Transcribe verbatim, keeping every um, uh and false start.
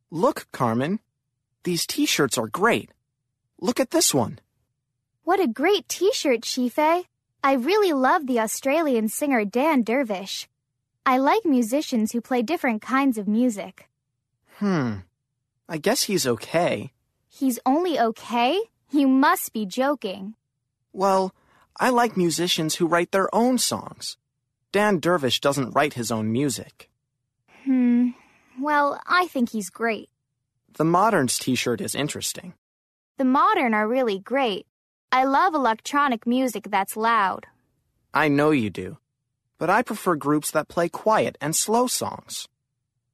Look, Carmen. These t-shirts are great. Look at this one. What a great t-shirt, Shife. I really love the Australian singer Dan Dervish. I like musicians who play different kinds of music. Hmm. I guess he's okay. He's only okay? You must be joking. Well, I like musicians who write their own songs. Dan Dervish doesn't write his own music. Hmm. Well, I think he's great. The Moderns t-shirt is interesting. The Modern are really great. I love electronic music that's loud. I know you do. But I prefer groups that play quiet and slow songs.